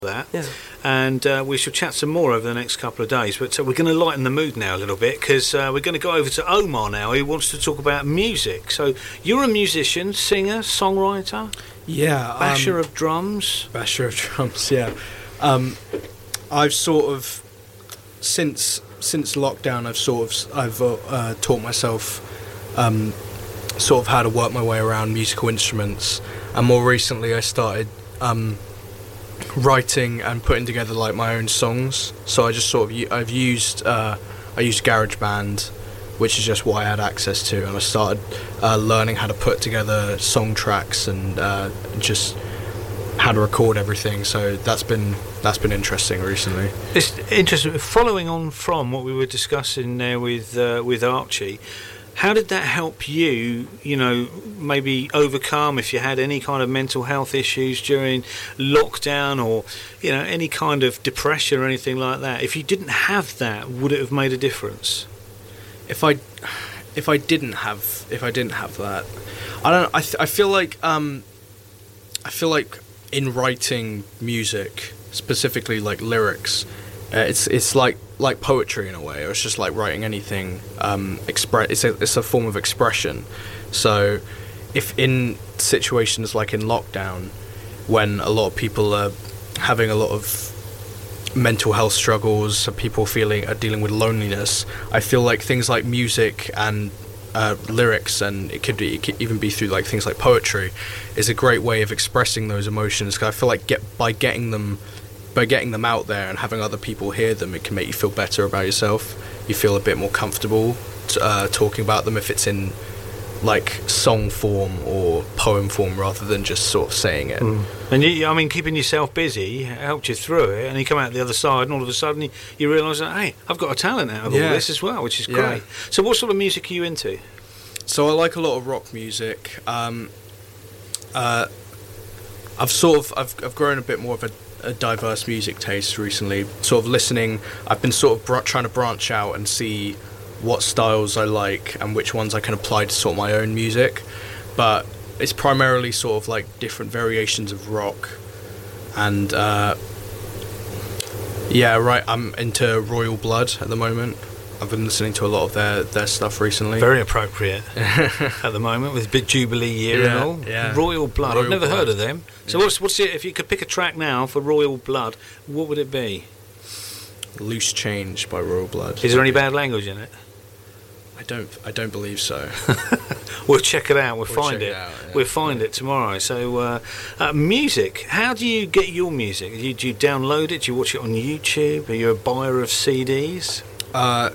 that. Yeah. And we shall chat some more over the next couple of days. But we're going to lighten the mood now a little bit, because we're going to go over to Omar now, who wants to talk about music. So you're a musician, singer, songwriter, Yeah. basher of drums. Basher of drums, yeah. I've sort of, since lockdown, I've taught myself sort of how to work my way around musical instruments, and more recently I started writing and putting together like my own songs. So I just sort of I used GarageBand, which is just what I had access to, and I started learning how to put together song tracks and just how to record everything. So that's been interesting recently. It's interesting. Following on from what we were discussing there with Archie, how did that help you, maybe overcome if you had any kind of mental health issues during lockdown, or, any kind of depression or anything like that? If you didn't have that, would it have made a difference? If I didn't have that, I feel like in writing music, specifically like lyrics, it's like poetry in a way, or it's just like writing anything. It's a form of expression. So if in situations like in lockdown, when a lot of people are having a lot of mental health struggles, people are dealing with loneliness, I feel like things like music and lyrics, and it could even be through like things like poetry, is a great way of expressing those emotions. Because I feel like by getting them out there and having other people hear them, it can make you feel better about yourself. You feel a bit more comfortable talking about them if it's in like song form or poem form rather than just sort of saying it. And keeping yourself busy helped you through it, and you come out the other side and all of a sudden you realise that, hey, I've got a talent out of all this as well, which is great. So what sort of music are you into? So I like a lot of rock music. I've grown a bit more of a diverse music taste recently. Sort of listening, I've been sort of trying to branch out and see what styles I like and which ones I can apply to sort of my own music. But it's primarily sort of like different variations of rock. And I'm into Royal Blood at the moment. I've been listening to a lot of their stuff recently. Very appropriate at the moment with Big Jubilee year and all. Yeah. Royal Blood. I've never heard of them. So what's it? If you could pick a track now for Royal Blood, what would it be? Loose Change by Royal Blood. Is there any bad language in it? I don't believe so. We'll check it out. We'll find it. Out, yeah. We'll find it tomorrow. So, music. How do you get your music? Do you download it? Do you watch it on YouTube? Are you a buyer of CDs? I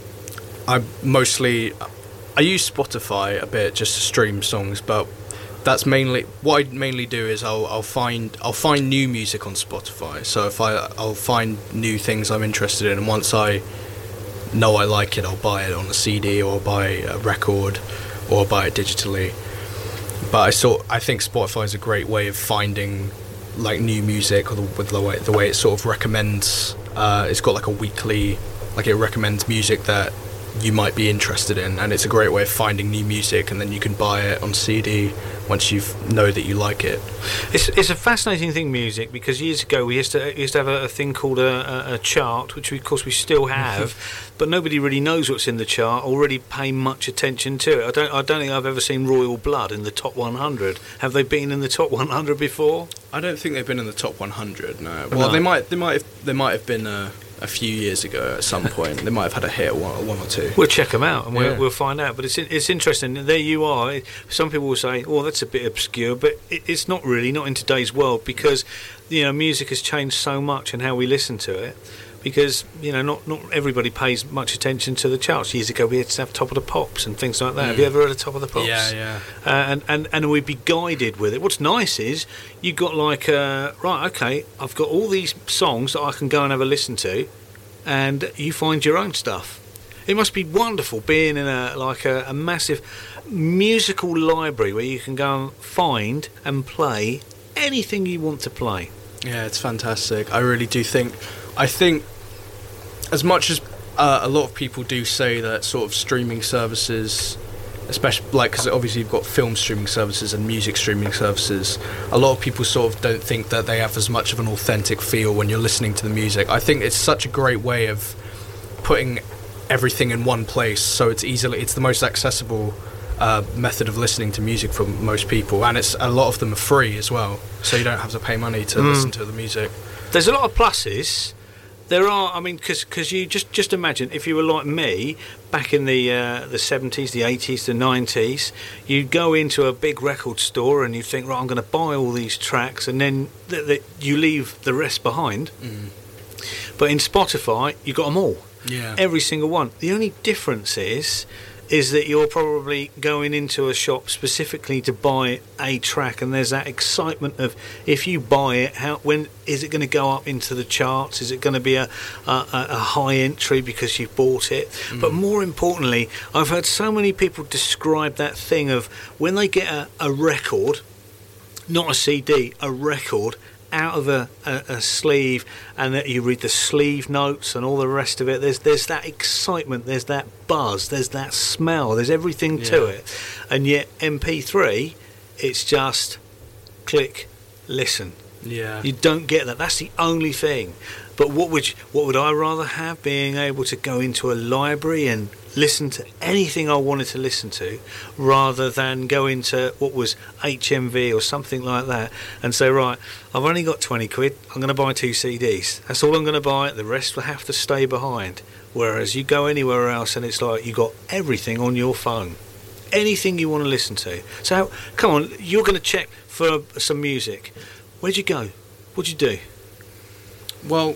use Spotify a bit just to stream songs, but that's mainly what I mainly do. Is I'll find new music on Spotify. So I'll find new things I'm interested in, and once I know I like it, I'll buy it on a CD or buy a record or buy it digitally. But I think Spotify is a great way of finding like new music, or the way it sort of recommends. It's got like a weekly, like it recommends music that you might be interested in, and it's a great way of finding new music, and then you can buy it on CD once you know that you like it. It's a fascinating thing, music, because years ago we used to have a thing called a chart, which of course we still have, but nobody really knows what's in the chart or really pay much attention to it. I don't think I've ever seen Royal Blood in the top 100. Have they been in the top 100 before? I don't think they've been in the top 100. No. Well, they might have been a few years ago at some point. They might have had a hit, one or two. We'll check them out and we'll find out. But it's interesting. There you are. Some people will say, "Oh, that's a bit obscure," but it's not really, not in today's world, because music has changed so much and how we listen to it. Because not everybody pays much attention to the charts. Years ago, we had to have Top of the Pops and things like that. Have you ever heard of Top of the Pops? Yeah. And we'd be guided with it. What's nice is you've got like right, okay, I've got all these songs that I can go and have a listen to, and you find your own stuff. It must be wonderful being in a massive musical library where you can go and find and play anything you want to play. Yeah, it's fantastic. I really do think. I think, as much as a lot of people do say that sort of streaming services especially like because obviously you've got film streaming services and music streaming services. A lot of people sort of don't think that they have as much of an authentic feel when you're listening to the music. I think it's such a great way of putting everything in one place, so it's the most accessible method of listening to music for most people, and it's a lot of them are free as well, so you don't have to pay money to listen to the music. There's a lot of pluses. There are, I mean, because you just imagine if you were like me back in the 70s, the 80s, the 90s, you'd go into a big record store and you think, right, I'm going to buy all these tracks, and then you leave the rest behind. But in Spotify, you got them all, every single one. The only difference is that you're probably going into a shop specifically to buy a track, and there's that excitement of, if you buy it, when is it going to go up into the charts? Is it going to be a high entry because you've bought it? But more importantly, I've heard so many people describe that thing of when they get a record, not a CD, a record, out of a sleeve, and that you read the sleeve notes and all the rest of it, there's that excitement, there's that buzz, there's that smell, there's everything to it. And yet MP3, it's just click, listen. You don't get that. That's the only thing. But what would I rather have? Being able to go into a library and listen to anything I wanted to listen to, rather than go into what was HMV or something like that and say, right, I've only got 20 quid, I'm going to buy 2 CDs. That's all I'm going to buy. The rest will have to stay behind. Whereas you go anywhere else and it's like you got everything on your phone. Anything you want to listen to. So, come on, you're going to check for some music. Where'd you go? What'd you do? Well,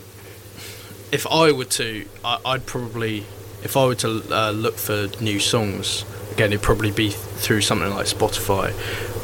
if I were to, I'd probably... If I were to look for new songs, again, it'd probably be through something like Spotify.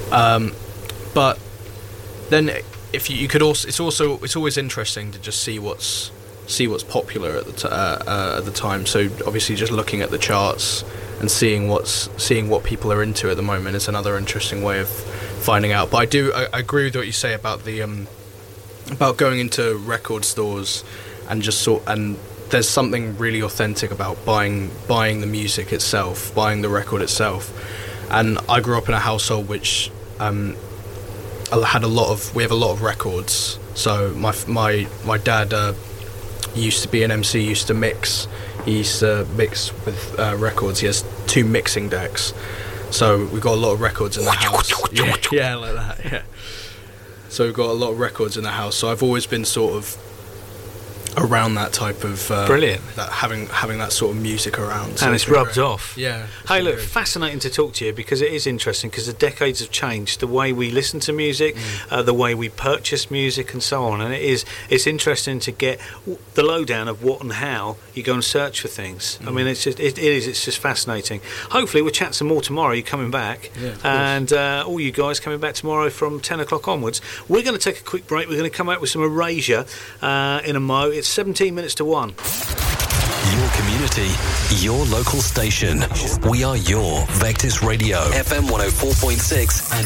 But then, if you could also, it's always interesting to just see what's popular at the time. So obviously, just looking at the charts and seeing what people are into at the moment is another interesting way of finding out. But I agree with what you say about the about going into record stores and there's something really authentic about buying the music itself, buying the record itself. And I grew up in a household which we have a lot of records. So my dad used to be an MC, used to mix. He used to mix with records. He has 2 mixing decks. So we've got a lot of records in the house. Yeah, like that. Yeah. So we've got a lot of records in the house. So I've always been sort of around that type of brilliant, that having that sort of music around, so and it's rubbed off. Hey, look, fascinating to talk to you, because it is interesting, because the decades have changed the way we listen to music, the way we purchase music, and so on. And it's interesting to get the lowdown of what and how you go and search for things. I mean, it's just fascinating. Hopefully we'll chat some more tomorrow. You're coming back, and all you guys coming back tomorrow from 10 o'clock onwards. We're going to take a quick break. We're going to come out with some Erasure in a mo. It's 17 minutes to 1. Your community, your local station. We are your Vectis Radio, FM 104.6 and